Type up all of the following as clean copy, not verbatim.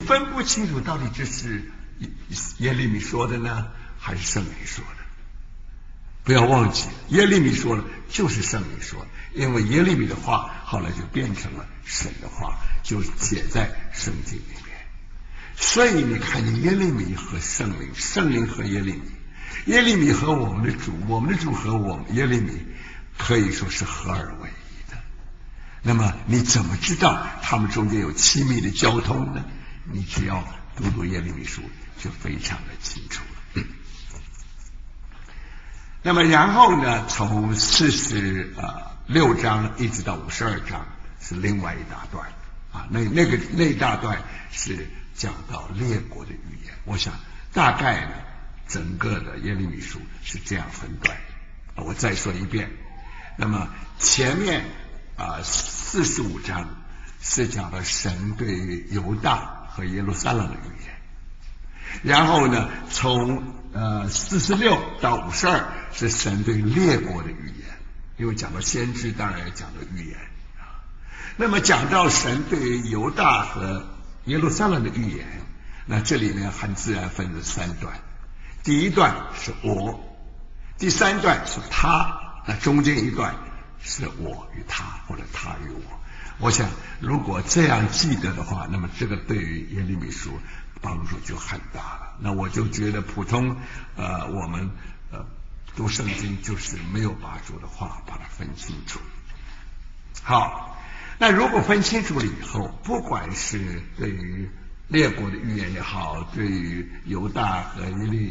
分不清楚到底这是耶利米说的呢，还是圣灵说的。不要忘记，耶利米说了就是圣灵说的，因为耶利米的话后来就变成了神的话，就写在圣经里面。所以你看见耶利米和圣灵，圣灵和耶利米，耶利米和我们的主，我们的主和我们耶利米可以说是合而为一的。那么你怎么知道他们中间有亲密的交通呢？你只要读耶利米书就非常的清楚了。那么然后呢，从46章一直到52章是另外一大段啊，那一大段是讲到列国的语言。我想大概呢，整个的耶利米书是这样分段的。我再说一遍，那么前面45章是讲到神对于犹大和耶路撒冷的语言，然后呢，从46到52是神对列国的语言，因为讲到先知，当然要讲到预言啊。那么讲到神对于犹大和耶路撒冷的预言，那这里呢很自然分了3段。第一段是我，第3段是他，那中间一段是我与他，或者他与我。我想如果这样记得的话，那么这个对于耶利米书帮助就很大了。那我就觉得普通我们读圣经就是没有把主的话把它分清楚。好，那如果分清楚了以后，不管是对于列国的预言也好，对于犹大和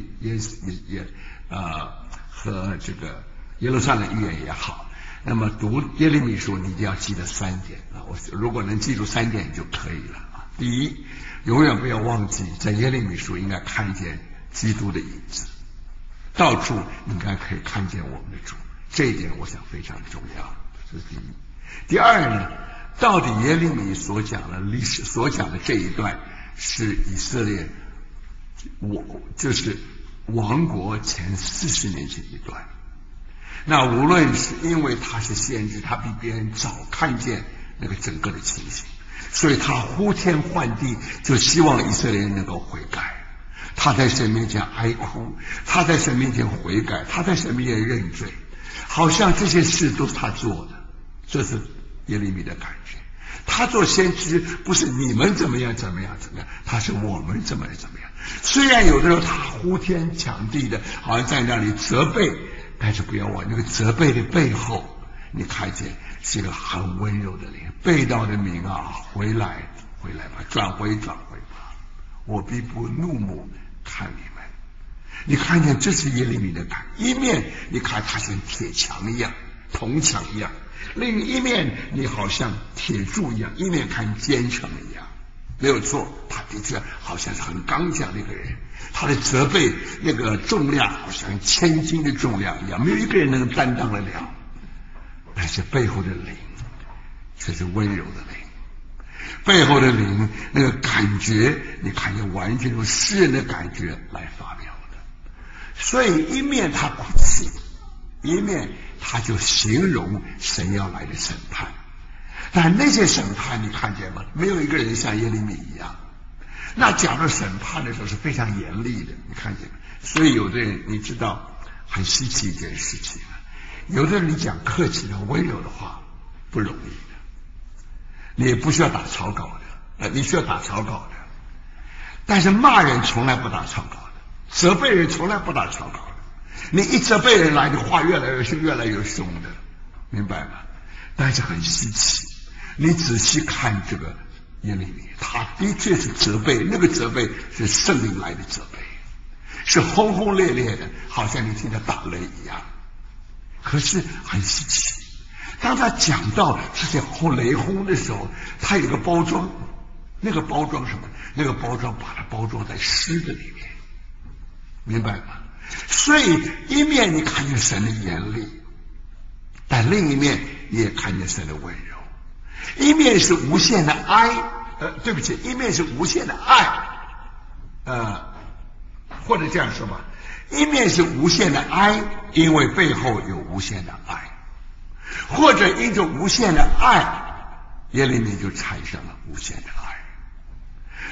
和这个耶路撒冷预言也好，那么读耶利米书你一定要记得3点啊！如果能记住3点就可以了啊。第一，永远不要忘记在耶利米书应该看见基督的影子，到处应该可以看见我们的主，这一点我想非常重要，这是第一。第二呢，到底耶利米所讲的历史所讲的这一段是以色列就是亡国前40年前一段。那无论是因为他是先知，他比别人早看见那个整个的情形，所以他呼天唤地，就希望以色列人能够悔改。他在神面前哀哭，他在神面前悔改，他在神面前认罪，好像这些事都是他做的。这是耶利米的感觉。他做先知不是你们怎么样怎么样怎么样，他是我们怎么样怎么样。虽然有的时候他呼天抢地的，好像在那里责备，但是不要忘，那个责备的背后，你看见是一个很温柔的灵。背道的民啊，回来吧，转回吧，我必不怒目看你们。你看见这是耶利米的感，一面你看他像铁墙一样，铜墙一样，另一面你好像铁柱一样，一面看坚城一样。没有错，他的确好像是很刚强的一个人，他的责备那个重量好像千斤的重量一样，没有一个人能担当得了。但是背后的灵却是温柔的灵，背后的灵那个感觉，你看见完全用诗人的感觉来发表的。所以一面他哭泣，一面他就形容神要来的审判。但那些审判你看见吗？没有一个人像耶利米一样。那讲到审判的时候是非常严厉的，你看见吗？所以有的人你知道很稀奇一件事情，有的人你讲客气的温柔的话不容易的，你也不需要打草稿的，你需要打草稿的，但是骂人从来不打草稿的，责备人从来不打草稿的。你一责备人来的话越来越凶，越来越凶的，明白吗？但是很稀奇，你仔细看这个耶利米，他的确是责备，那个责备是圣灵来的责备，是轰轰烈烈的，好像你听他打雷一样。可是很稀奇，当他讲到这些雷轰的时候，他有一个包装，那个包装什么？那个包装把它包装在诗的里面，明白吗？所以一面你看见神的严厉，但另一面你也看见神的温柔。一面是无限的爱，对不起，一面是无限的爱，或者这样说吧，一面是无限的爱，因为背后有无限的爱，或者因着无限的爱，耶利米就产生了无限的爱。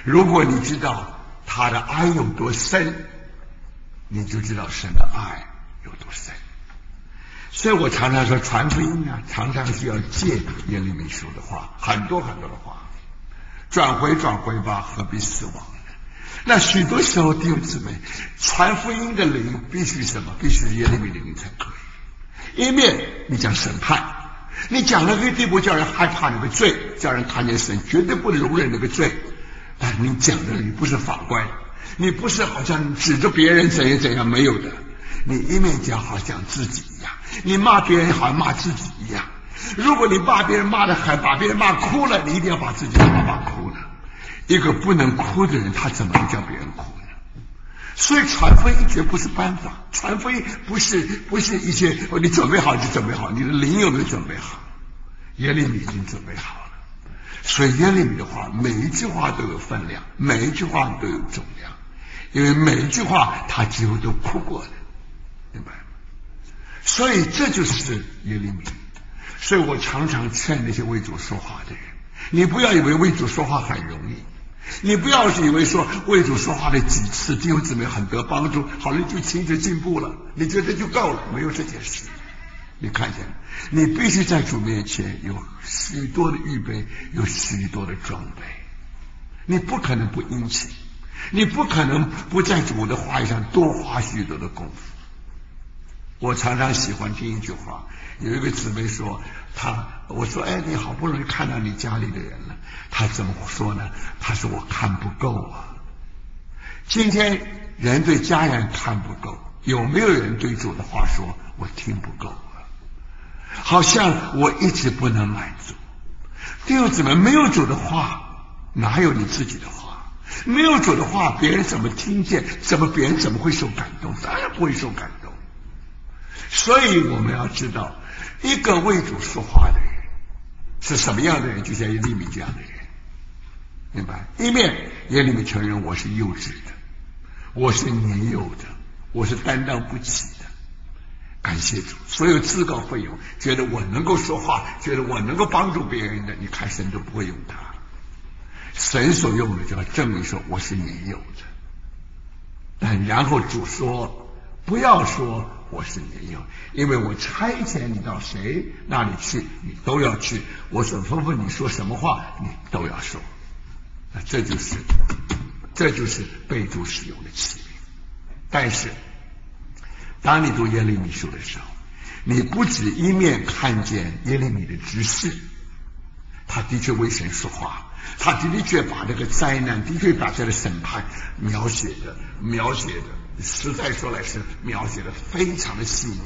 如果你知道他的爱有多深，你就知道神的爱有多深。所以我常常说传福音啊，常常需要借耶利米书的话，很多很多的话，转回吧，何必死亡呢？那许多时候弟兄姊妹，传福音的灵必须什么？必须耶利米的灵才可以。一面你讲审判，你讲那个地步叫人害怕那个罪，叫人看见神绝对不能容忍那个罪，但你讲的你不是法官，你不是好像指着别人怎样怎样，没有的。你一面讲好像自己一样，你骂别人好像骂自己一样。如果你骂别人骂得很，把别人骂哭了，你一定要把自己骂哭了。一个不能哭的人，他怎么能叫别人哭呢？所以传福音绝不是办法，传福音不是一些你准备好就准备好，你的灵有没有准备好？耶利米已经准备好了。所以耶利米的话，每一句话都有分量，每一句话都有重量，因为每一句话他几乎都哭过的，明白吗？所以这就是耶利米。所以我常常劝那些为主说话的人，你不要以为为主说话很容易，你不要以为说为主说话的几次弟兄姊妹很得帮助，好了就亲自进步了，你觉得就够了，没有这件事。你看见你必须在主面前有许多的预备，有许多的装备，你不可能不殷勤，你不可能不在主的话语上多花许多的功夫。我常常喜欢听一句话，有一个姊妹说我说你好不容易看到你家里的人了，他怎么说呢？他说我看不够啊。今天人对家人看不够，有没有人对主的话说我听不够啊？好像我一直不能满足。弟兄姊妹，没有主的话，哪有你自己的话？没有主的话，别人怎么听见？别人怎么会受感动？当然不会受感动。所以我们要知道，一个为主说话的人是什么样的人，就像耶利米这样的人，明白？一面耶利米承认我是幼稚的，我是年幼的，我是担当不起的。感谢主，所有自告奋勇觉得我能够说话，觉得我能够帮助别人的，你看神都不会用他。神所用的就要证明说我是年幼的。但然后主说不要说我是年幼，因为我差遣你到谁那里去，你都要去，我所吩咐你说什么话，你都要说。那这就是被主使用的器皿。但是当你读耶利米书的时候，你不只一面看见耶利米的执事，他的确为神说话，他的确把这个灾难，的确把这个审判描写的实在说来是描写的非常的细腻。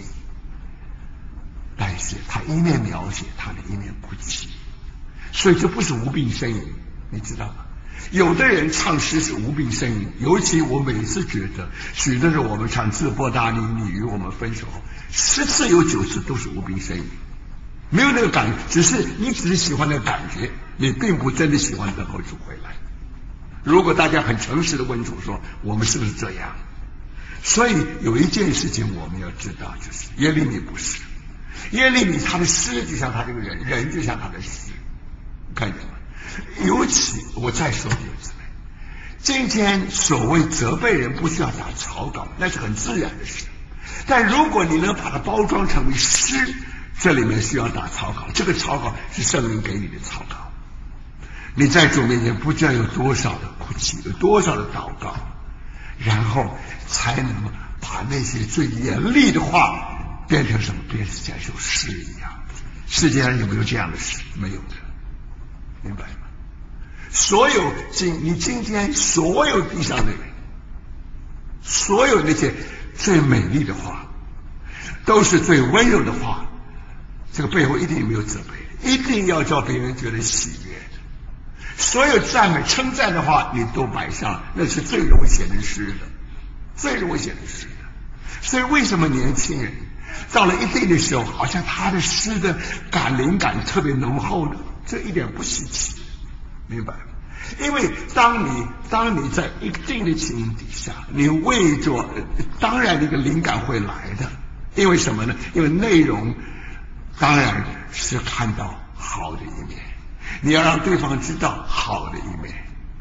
但是他一面描写，他的一面不记，所以这不是无病呻吟，你知道吗？有的人唱诗是无病呻吟，尤其我每次觉得许多时候我们唱自波达尼，你与我们分手后，10次有9次都是无病呻吟，没有那个感觉，你只是喜欢那个感觉，你并不真的喜欢等候主回来。如果大家很诚实的问主说我们是不是这样？所以有一件事情我们要知道，就是耶利米不是，耶利米他的诗就像他这个人，人就像他的诗，看见吗？尤其我再说弟兄姊妹，今天所谓责备人不需要打草稿，那是很自然的事，但如果你能把它包装成为诗，这里面需要打草稿，这个草稿是圣灵给你的草稿。你在主面前不知道有多少的哭泣，有多少的祷告，然后才能把那些最严厉的话变成什么？变成像一首诗一样。世界上有没有这样的诗？没有的，明白吗？你今天所有地上的人，所有那些最美丽的话，都是最温柔的话，这个背后一定没有责备，一定要叫别人觉得喜悦的。所有赞美称赞的话你都摆上，那是最容易写成诗的，最容易写成诗的。所以为什么年轻人到了一定的时候，好像他的诗的灵感特别浓厚呢？这一点不稀奇，明白吗？因为当你在一定的情形底下，你为着当然那个灵感会来的，因为什么呢？因为内容当然是看到好的一面，你要让对方知道好的一面，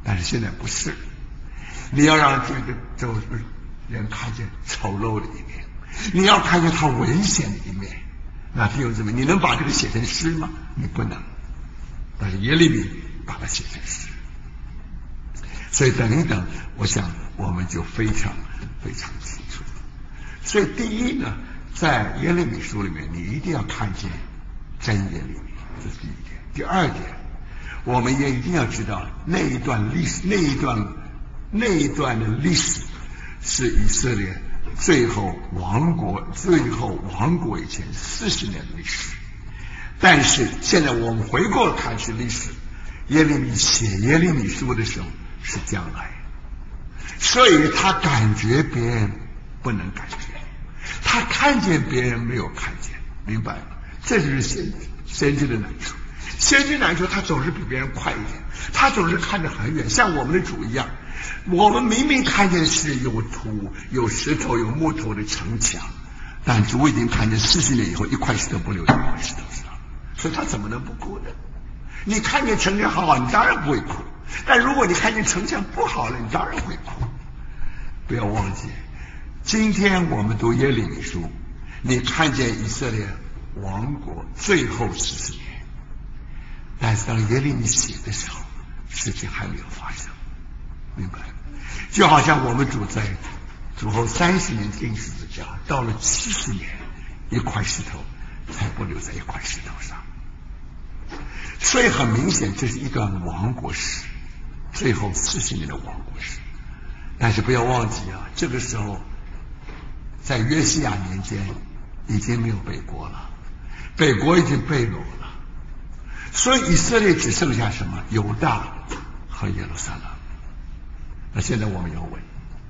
但是现在不是，你要让这个周人看见丑陋的一面，你要看见他危险的一面。那弟兄姊妹，你能把这个写成诗吗？你不能。但是耶利米把它写成诗，所以等一等，我想我们就非常非常清楚。所以第一呢，在耶利米书里面，你一定要看见真耶利米，这是第一点。第二点，我们也一定要知道那一段历史，那一段的历史是以色列最后亡国以前40年的历史。但是现在我们回过看是历史，耶利米写耶利米书的时候是将来，所以他感觉别人不能感觉，他看见别人没有看见，明白吗？这就是先知的难处。先知难处，他总是比别人快一点，他总是看得很远，像我们的主一样。我们明明看见是有土、有石头、有木头的城墙，但主已经看见40年以后一块石头不留在一块石头上，所以他怎么能不哭呢？你看见城墙好，你当然不会哭；但如果你看见城墙不好了，你当然会哭。不要忘记，今天我们读耶利米书，你看见以色列亡国最后40年，但是当耶利米写的时候，事情还没有发生，明白？就好像我们主在主后30年钉十字架，到了70年，一块石头才不留在一块石头上。所以很明显，这是一段亡国史，最后40年的亡国史。但是不要忘记啊，这个时候在约西亚年间已经没有北国了，北国已经被掳了，所以以色列只剩下什么？犹大和耶路撒冷。那现在我们要问，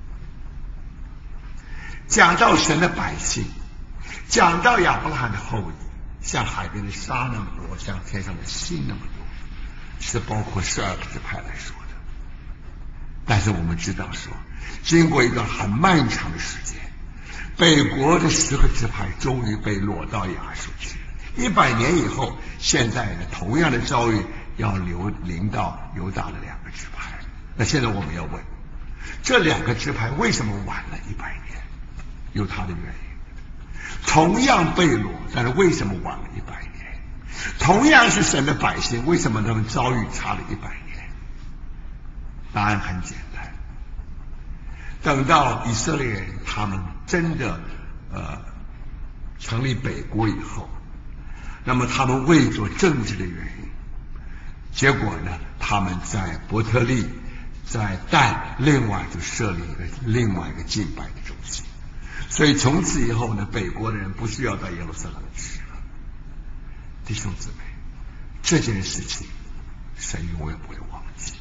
讲到神的百姓，讲到亚伯拉罕的后裔，像海边的沙那么多，像天上的星那么多，是包括12个支派来说的。但是我们知道说，经过一段很漫长的时间，北国的10个支派终于被落到亚述去了。100年以后，现在呢同样的遭遇要临到犹大的2个支派。那现在我们要问，这2个支派为什么晚了100年？有它的原因。同样被掳，但是为什么晚了100年？同样是神的百姓，为什么他们遭遇差了100年？答案很简单，等到以色列人他们真的成立北国以后，那么他们为着政治的原因，结果呢，他们在伯特利、在但另外就设立另外一个敬拜的中心。所以从此以后呢，北国的人不需要到耶路撒冷去了。弟兄姊妹，这件事情神永远不会忘记。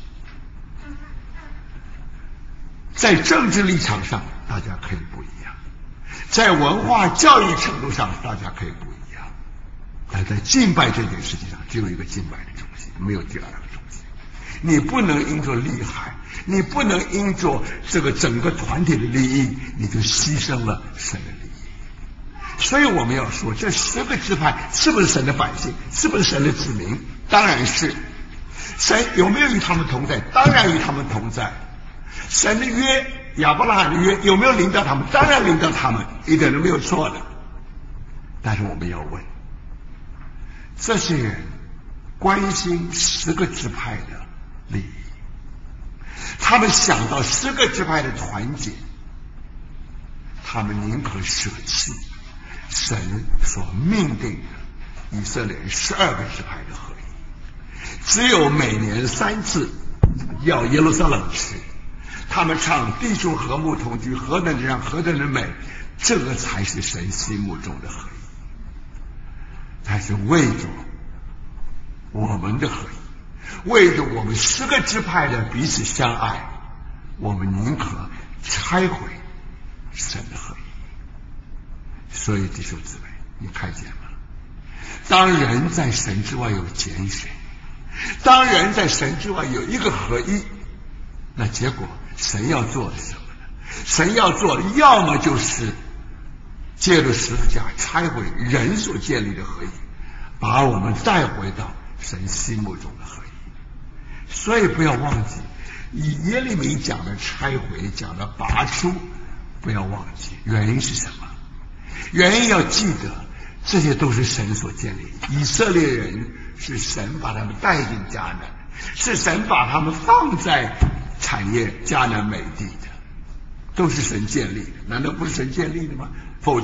在政治立场上大家可以不一样，在文化教育程度上大家可以不一样，但在敬拜这件事情上只有一个敬拜的中心，没有第二个中心。你不能因着利害，你不能因着这个整个团体的利益，你就牺牲了神的利益。所以我们要说，这10个支派是不是神的百姓？是不是神的子民？当然是。神有没有与他们同在？当然与他们同在。神的约，亚伯拉罕的约有没有临到他们？当然临到他们，一点都没有错的。但是我们要问，这些人关心10个支派的利益，他们想到10个支派的团结，他们宁可舍弃神所命定的以色列人12个支派的合一。只有每年3次要耶路撒冷去，他们唱地主和睦同居，何等的让何等的美，这个才是神心目中的合一。但是为着我们的合一，为着我们10个支派的彼此相爱，我们宁可拆毁神的合一。所以弟兄姊妹，你看见吗？当人在神之外有拣选，当人在神之外有一个合一，那结果神要做的是什么呢？神要做的要么就是借着十字架拆毁人所建立的合一，把我们带回到神心目中的合一。所以不要忘记， 耶利米讲的拆毁，讲的拔出，不要忘记原因是什么？原因要记得，这些都是神所建立。以色列人是神把他们带进迦南，是神把他们放在产业迦南美地的，都是神建立的。难道不是神建立的吗？否则